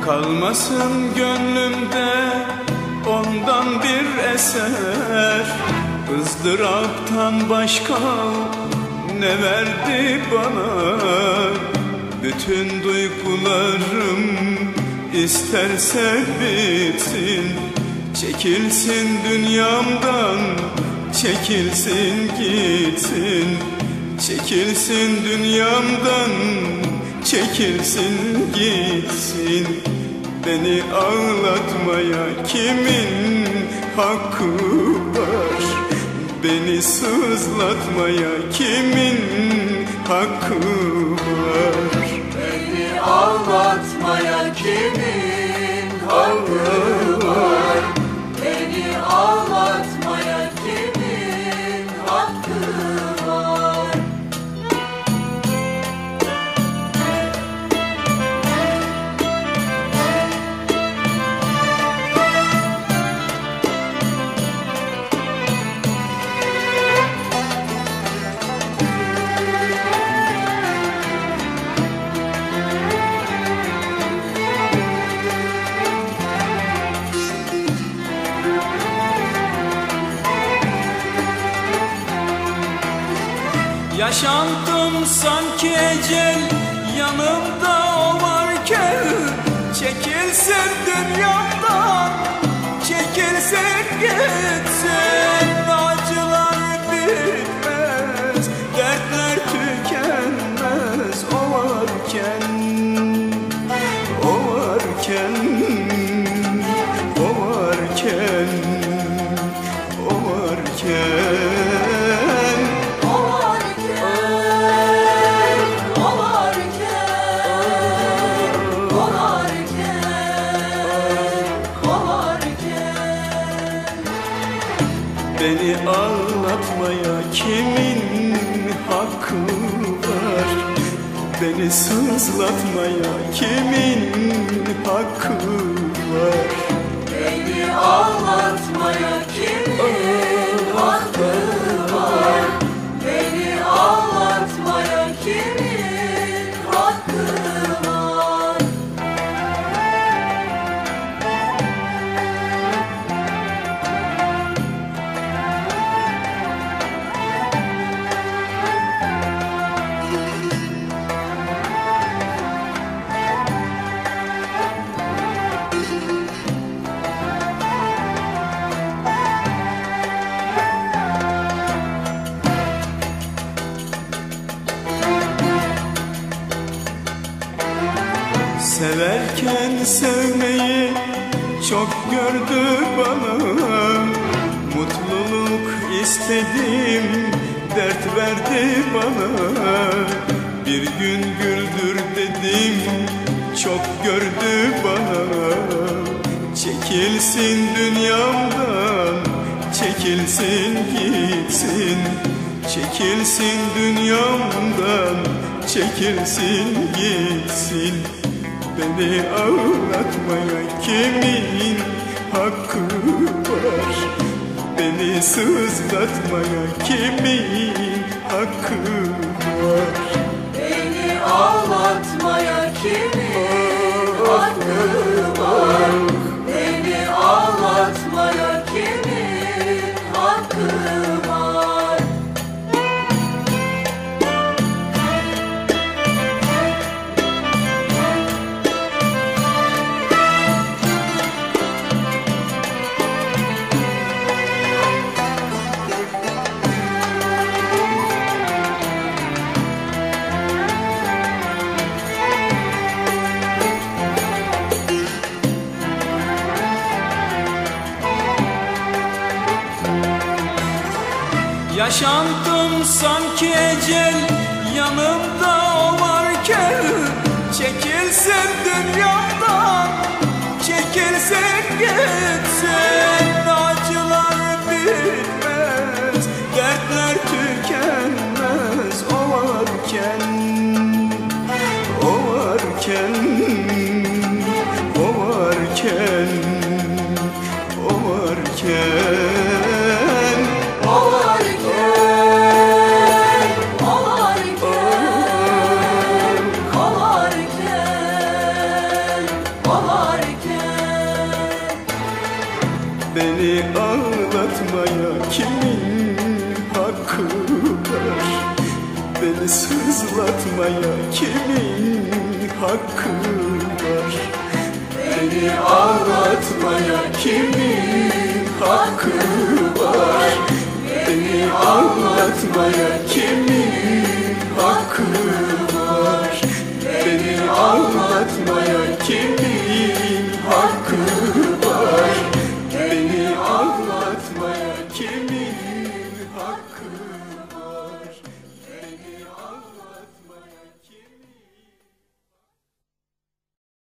Kalmasın gönlümde ondan bir eser, ızdıraptan başka ne verdi bana? Bütün duygularım isterse bitsin, çekilsin dünyamdan, çekilsin gitsin. Çekilsin dünyamdan, çekilsin gitsin. Beni ağlatmaya kimin hakkı var? Beni sızlatmaya kimin hakkı var? Beni ağlatmaya kimin hakkı var? Beni ağlatmaya kimin hakkı var? Yaşantım sanki ecel yanımda o varken, çekilsin dünyamdan, çekilsin gitsin. Acılar bitmez, dertler tükenmez. O varken, o varken, o varken, o varken. Beni ağlatmaya kimin hakkı var? Beni sızlatmaya kimin hakkı var? Beni ağlatmaya kimin hakkı var? Beni ağlatmaya kimin hakkı var? Severken sevmeyi çok gördü bana, mutluluk istedim, dert verdi bana. Bir gün güldür dedim, çok gördü bana. Çekilsin dünyamdan, çekilsin gitsin. Çekilsin dünyamdan, çekilsin gitsin. Beni ağlatmaya kimin hakkı var? Beni sızlatmaya kimin hakkı var? Beni ağlatmaya kimin hakkı var? Beni ağlatmaya kimin hakkı var? Yaşantım sanki ecel yanımda o varken, çekilsin dünyamdan, çekilsin gitsin. Acılar bitmez, dertler tükenmez. O varken, o varken, o varken, o varken. Allah Beni ağlatmaya kimin hakkı var? Beni sızlatmaya kimin hakkı var? Beni ağlatmaya kimin hakkı var? Beni ağlatmaya